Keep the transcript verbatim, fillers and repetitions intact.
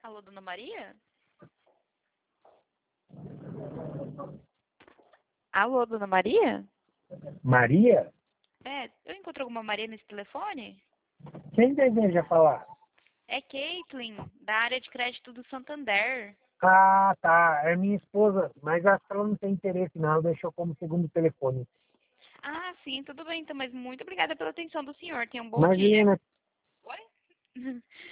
Alô, dona Maria? Alô, dona Maria? Maria? É, eu encontro alguma Maria nesse telefone? Quem deseja falar? É Caitlin, da área de crédito do Santander. Ah, tá. É minha esposa, mas acho que ela não tem interesse, não. Deixou como segundo telefone. Ah, sim, tudo bem, então, mas muito obrigada pela atenção do senhor. Tenha um bom dia. Imagina, Oi?